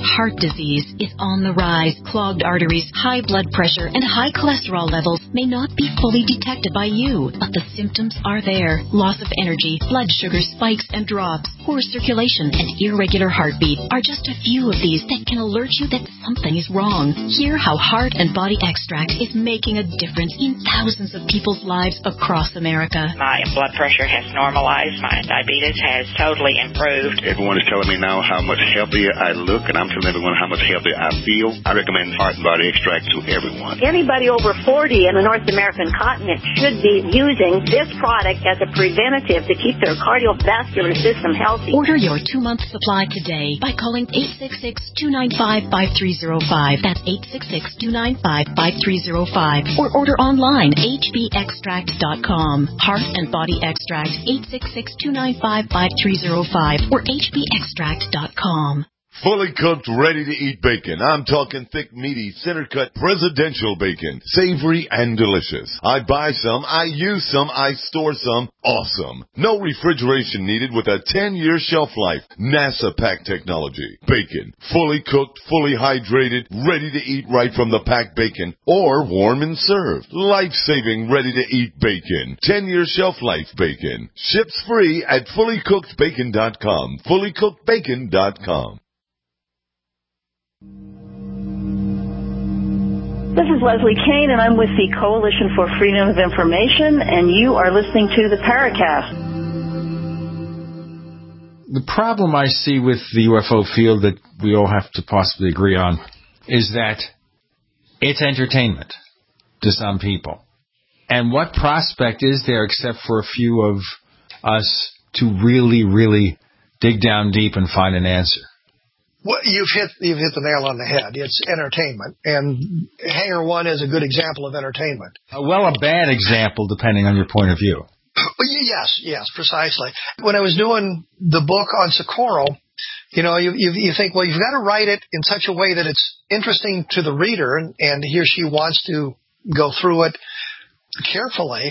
heart disease is on the rise. Clogged arteries, high blood pressure, and high cholesterol levels may not be fully detected by you, but the symptoms are there. Loss of energy, blood sugar spikes and drops, poor circulation, and irregular heartbeat are just a few of these that can alert you that something is wrong. Hear how Heart and Body Extract is making a difference in thousands of people's lives across America. My blood pressure has normalized. My diabetes has totally improved. Everyone is telling me now how much healthier I look, and I'm telling everyone how much healthier I feel. I recommend Heart and Body Extract to everyone. Anybody over forty in the North American continent should be using this product as a preventative to keep their cardiovascular system healthy. Order your two-month supply today by calling eight six six, two nine five, five three zero five. That's eight six six, two nine five, five three zero five. Or order online, h b extract dot com. Heart and Body Extract, eight six six, two nine five, five three zero five or h b extract dot com. Fully cooked, ready-to-eat bacon. I'm talking thick, meaty, center-cut presidential bacon. Savory and delicious. I buy some, I use some, I store some. Awesome. No refrigeration needed with a ten-year shelf life. NASA pack technology. Bacon. Fully cooked, fully hydrated, ready to eat right from the packed bacon. Or warm and served. Life-saving, ready-to-eat bacon. ten-year shelf life bacon. Ships free at fully cooked bacon dot com. fully cooked bacon dot com. This is Leslie Kane, and I'm with the Coalition for Freedom of Information, and you are listening to the Paracast. The problem I see with the U F O field that we all have to possibly agree on is that it's entertainment to some people. And what prospect is there except for a few of us to really, really dig down deep and find an answer? Well, you've hit you've hit the nail on the head. It's entertainment, and Hangar One is a good example of entertainment. Uh, well, a bad example, depending on your point of view. Yes, yes, precisely. When I was doing the book on Socorro, you know, you, you you think, well, you've got to write it in such a way that it's interesting to the reader, and, and he or she wants to go through it carefully.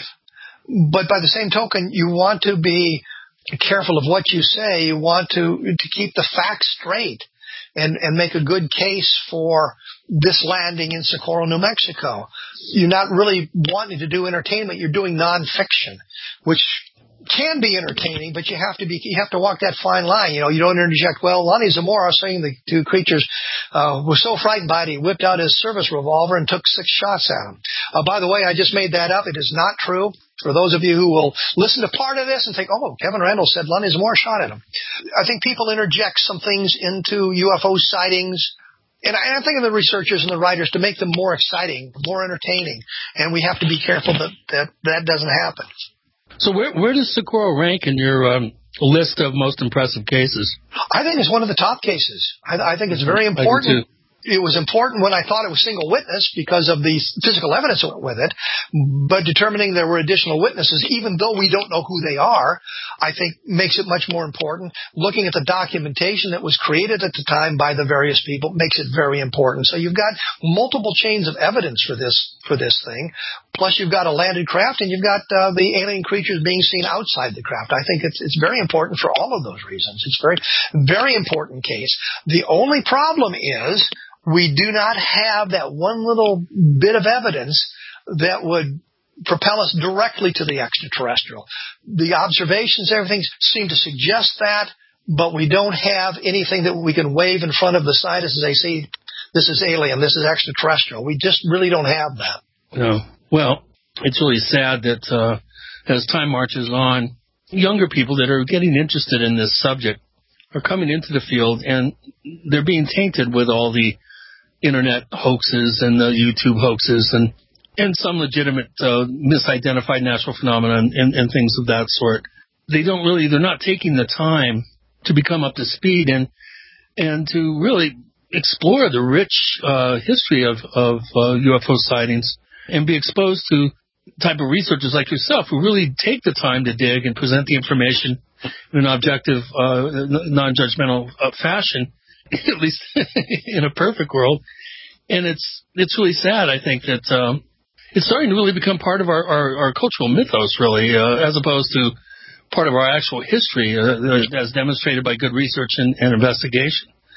But by the same token, you want to be careful of what you say. You want to to keep the facts straight. And, and make a good case for this landing in Socorro, New Mexico. You're not really wanting to do entertainment. You're doing nonfiction, which can be entertaining, but you have to be you have to walk that fine line. You know, you don't interject. Well, Lonnie Zamora saying the two creatures uh, was so frightened by it, he whipped out his service revolver and took six shots at him. Uh, by the way, I just made that up. It is not true. For those of you who will listen to part of this and think, oh, Kevin Randle said Lonnie Zamora shot at him. I think people interject some things into U F O sightings. And I, I think of the researchers and the writers to make them more exciting, more entertaining. And we have to be careful that that, that doesn't happen. So where where does Socorro rank in your um, list of most impressive cases? I think it's one of the top cases. I, I think it's very important. It was important when I thought it was single witness because of the physical evidence that went with it, but determining there were additional witnesses, even though we don't know who they are, I think makes it much more important. Looking at the documentation that was created at the time by the various people makes it very important. So you've got multiple chains of evidence for this for this thing, plus you've got a landed craft and you've got uh, the alien creatures being seen outside the craft. I think it's it's very important for all of those reasons. It's a very, very important case. The only problem is we do not have that one little bit of evidence that would propel us directly to the extraterrestrial. The observations, everything seem to suggest that, but we don't have anything that we can wave in front of the scientists and say, see, this is alien, this is extraterrestrial. We just really don't have that. No. Well, it's really sad that uh, as time marches on, younger people that are getting interested in this subject are coming into the field, and they're being tainted with all the internet hoaxes and the YouTube hoaxes and, and some legitimate uh, misidentified natural phenomena and, and, and things of that sort. They don't really, they're not taking the time to become up to speed and and to really explore the rich uh, history of, of uh, U F O sightings and be exposed to type of researchers like yourself who really take the time to dig and present the information in an objective, uh, non-judgmental uh, fashion. At least in a perfect world. And it's it's really sad, I think, that um, it's starting to really become part of our, our, our cultural mythos, really, uh, as opposed to part of our actual history, uh, as demonstrated by good research and, and investigation.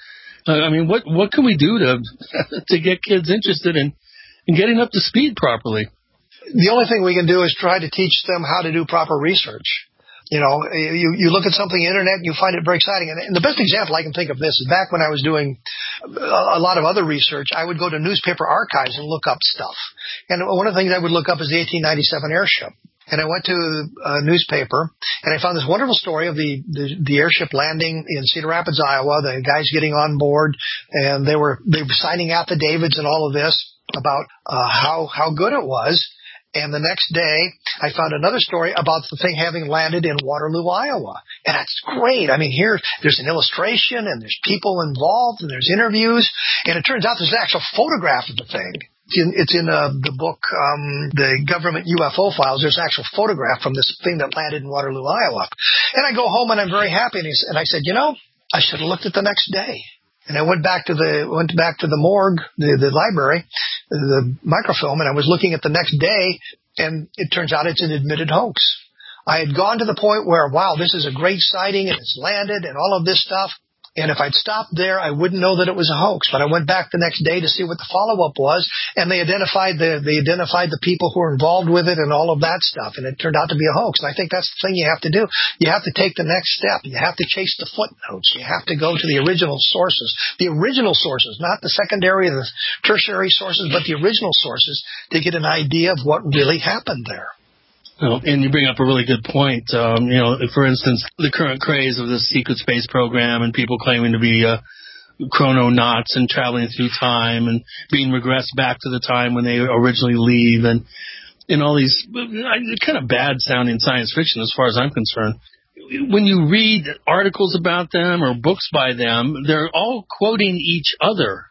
Uh, I mean, what what can we do to to get kids interested in, in getting up to speed properly? The only thing we can do is try to teach them how to do proper research. You know, you, you look at something on the internet and you find it very exciting. And, and the best example I can think of this is back when I was doing a, a lot of other research, I would go to newspaper archives and look up stuff. And one of the things I would look up is the eighteen ninety-seven airship. And I went to a newspaper and I found this wonderful story of the, the, the airship landing in Cedar Rapids, Iowa, the guys getting on board, and they were, they were signing affidavits and all of this about uh, how, how good it was. And the next day, I found another story about the thing having landed in Waterloo, Iowa. And that's great. I mean, here, there's an illustration, and there's people involved, and there's interviews. And it turns out there's an actual photograph of the thing. It's in, it's in uh, the book, um, The Government U F O Files. There's an actual photograph from this thing that landed in Waterloo, Iowa. And I go home, and I'm very happy. And, he, and I said, you know, I should have looked at the next day. And I went back to the went back to the morgue, the, the library, the microfilm, and I was looking at the next day, and it turns out it's an admitted hoax. I had gone to the point where, wow, this is a great sighting, and it's landed, and all of this stuff. And if I'd stopped there, I wouldn't know that it was a hoax. But I went back the next day to see what the follow-up was, and they identified the they identified the people who were involved with it and all of that stuff, and it turned out to be a hoax. And I think that's the thing you have to do. You have to take the next step. You have to chase the footnotes. You have to go to the original sources, the original sources, not the secondary or the tertiary sources, but the original sources to get an idea of what really happened there. Oh, and you bring up a really good point. Um, you know, for instance, the current craze of the secret space program and people claiming to be uh, chrononauts and traveling through time and being regressed back to the time when they originally leave, and and all these kind of bad-sounding science fiction as far as I'm concerned. When you read articles about them or books by them, they're all quoting each other.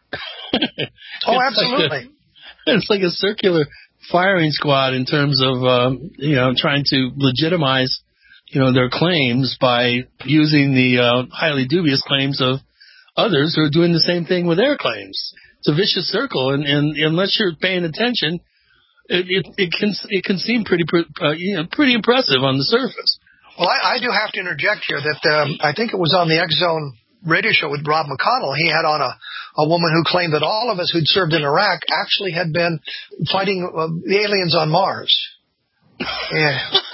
Oh, absolutely. Like a, it's like a circular firing squad in terms of, um, you know, trying to legitimize, you know, their claims by using the uh, highly dubious claims of others who are doing the same thing with their claims. It's a vicious circle, and, and unless you're paying attention, it, it, it can it can seem pretty uh, you know pretty impressive on the surface. Well, I, I do have to interject here that um, I think it was on the X Zone radio show with Rob McConnell. He had on a, a woman who claimed that all of us who'd served in Iraq actually had been fighting uh, the aliens on Mars. Yeah.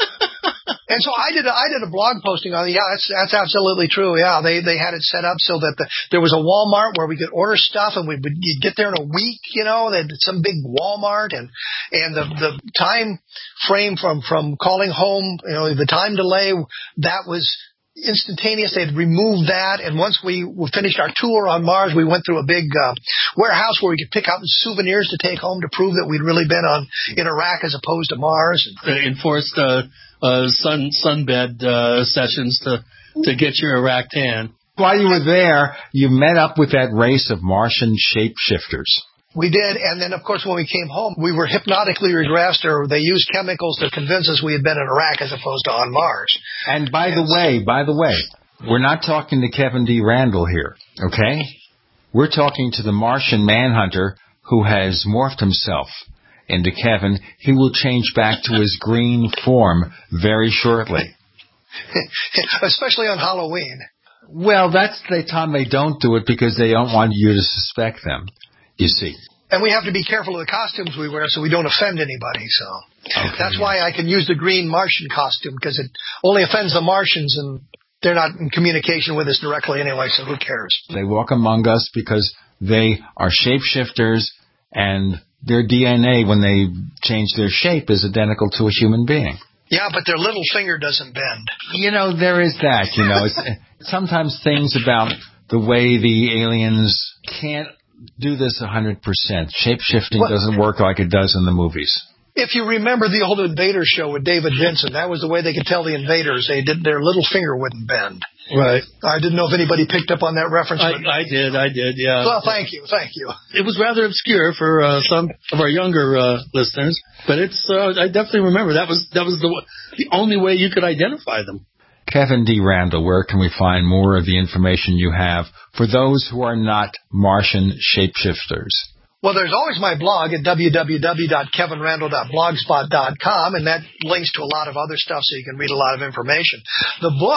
And so I did a, I did a blog posting on it. Yeah, that's, that's absolutely true. Yeah, they, they had it set up so that the, there was a Walmart where we could order stuff and we would you'd get there in a week, you know, they had some big Walmart, and, and the, the time frame from, from calling home, you know, the time delay, that was instantaneous. They had removed that, and once we finished our tour on Mars, we went through a big uh, warehouse where we could pick out souvenirs to take home to prove that we'd really been on in Iraq as opposed to Mars. They enforced uh, uh, sun sunbed uh, sessions to to get your Iraq tan. While you were there, you met up with that race of Martian shapeshifters. We did, and then, of course, when we came home, we were hypnotically regressed, or they used chemicals to convince us we had been in Iraq as opposed to on Mars. And by the way, by the way, we're not talking to Kevin D. Randall here, okay? We're talking to the Martian manhunter who has morphed himself into Kevin. He will change back to his green form very shortly. Especially on Halloween. Well, that's the time they don't do it because they don't want you to suspect them. You see. And we have to be careful of the costumes we wear so we don't offend anybody. So okay, that's yeah. why I can use the green Martian costume, because it only offends the Martians, and they're not in communication with us directly anyway, so who cares? They walk among us because they are shapeshifters, and their D N A, when they change their shape, is identical to a human being. Yeah, but their little finger doesn't bend. You know, there is that. You know, it's, sometimes things about the way the aliens can't do this one hundred percent. Shape-shifting well, doesn't work like it does in the movies. If you remember the old Invader show with David Vincent, that was the way they could tell the invaders. They did, their little finger wouldn't bend. Right. I didn't know if anybody picked up on that reference. I, I did, I did, yeah. Well, thank you, thank you. It was rather obscure for uh, some of our younger uh, listeners, but it's. Uh, I definitely remember that was that was the the only way you could identify them. Kevin D. Randall, where can we find more of the information you have for those who are not Martian shapeshifters? Well, there's always my blog at w w w dot kevin randall dot blogspot dot com, and that links to a lot of other stuff so you can read a lot of information. The book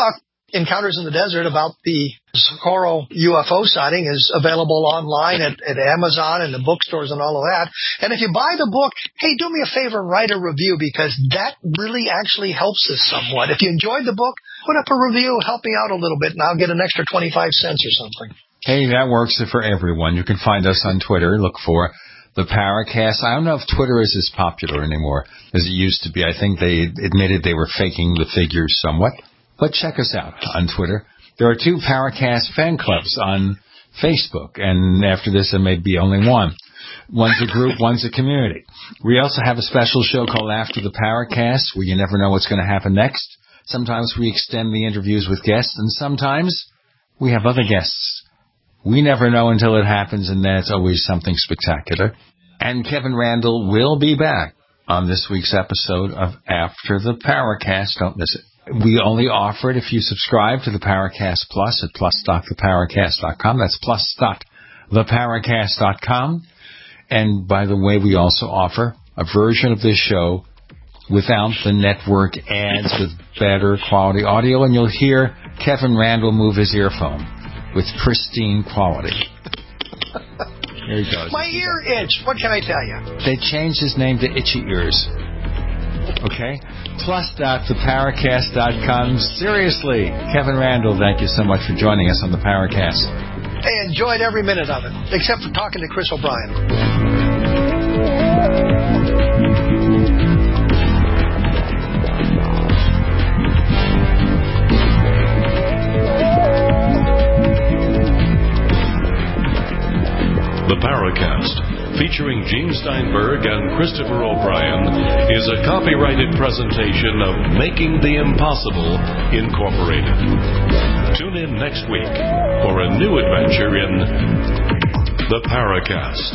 Encounters in the Desert about the Socorro U F O sighting is available online at, at Amazon and the bookstores and all of that. And if you buy the book, hey, do me a favor, write a review, because that really actually helps us somewhat. If you enjoyed the book, put up a review, help me out a little bit, and I'll get an extra twenty-five cents or something. Hey, that works for everyone. You can find us on Twitter. Look for the Paracast. I don't know if Twitter is as popular anymore as it used to be. I think they admitted they were faking the figures somewhat. But check us out on Twitter. There are two Paracast fan clubs on Facebook, and after this there may be only one. One's a group, one's a community. We also have a special show called After the Paracast, where you never know what's going to happen next. Sometimes we extend the interviews with guests, and sometimes we have other guests. We never know until it happens, and that's always something spectacular. And Kevin Randle will be back on this week's episode of After the Paracast. Don't miss it. We only offer it if you subscribe to the Paracast Plus at plus dot the paracast dot com. That's plus dot the paracast dot com. And by the way, we also offer a version of this show without the network ads, with better quality audio, and you'll hear Kevin Randle move his earphone with pristine quality. There he goes. My ear itch. What can I tell you? They changed his name to Itchy Ears. Okay? plus dot the paracast dot com. Seriously, Kevin Randle, thank you so much for joining us on the Paracast. I enjoyed every minute of it, except for talking to Chris O'Brien. The Paracast, featuring Gene Steinberg and Christopher O'Brien, is a copyrighted presentation of Making the Impossible, Incorporated. Tune in next week for a new adventure in The Paracast.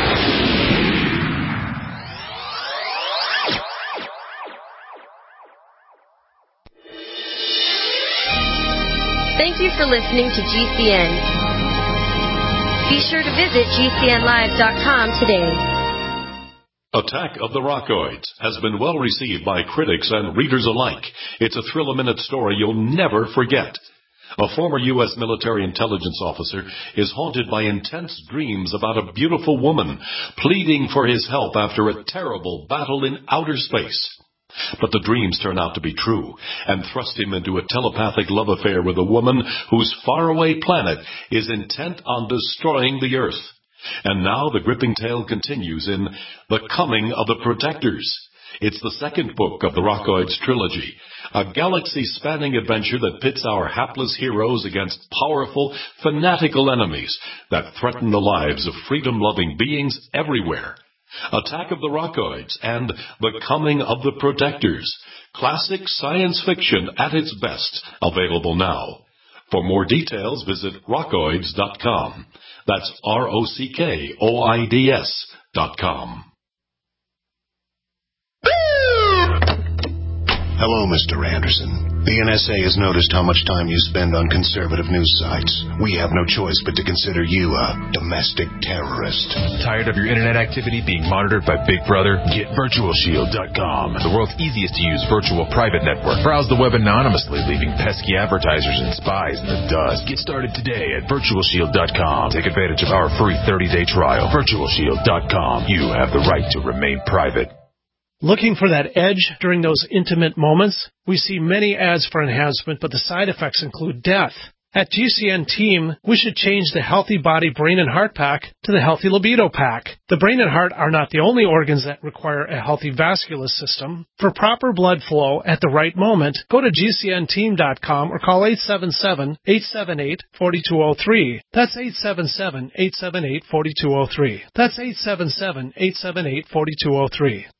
Thank you for listening to G C N. Be sure to visit G C N live dot com today. Attack of the Rockoids has been well received by critics and readers alike. It's a thrill-a-minute story you'll never forget. A former U S military intelligence officer is haunted by intense dreams about a beautiful woman pleading for his help after a terrible battle in outer space. But the dreams turn out to be true and thrust him into a telepathic love affair with a woman whose faraway planet is intent on destroying the Earth. And now the gripping tale continues in The Coming of the Protectors. It's the second book of the Rockoids trilogy, a galaxy-spanning adventure that pits our hapless heroes against powerful, fanatical enemies that threaten the lives of freedom-loving beings everywhere. Attack of the Rockoids and The Coming of the Protectors. Classic science fiction at its best. Available now. For more details, visit rockoids dot com. That's R O C K O I D S dot com. Hello, Mister Anderson. The N S A has noticed how much time you spend on conservative news sites. We have no choice but to consider you a domestic terrorist. Tired of your internet activity being monitored by Big Brother? Get virtual shield dot com, the world's easiest to use virtual private network. Browse the web anonymously, leaving pesky advertisers and spies in the dust. Get started today at virtual shield dot com. Take advantage of our free thirty-day trial. virtual shield dot com. You have the right to remain private. Looking for that edge during those intimate moments? We see many ads for enhancement, but the side effects include death. At G C N Team, we should change the Healthy Body Brain and Heart Pack to the Healthy Libido Pack. The brain and heart are not the only organs that require a healthy vascular system. For proper blood flow at the right moment, go to G C N team dot com or call eight seven seven, eight seven eight, four two zero three. That's eight seven seven, eight seven eight, four two zero three. That's eight seven seven, eight seven eight, four two zero three.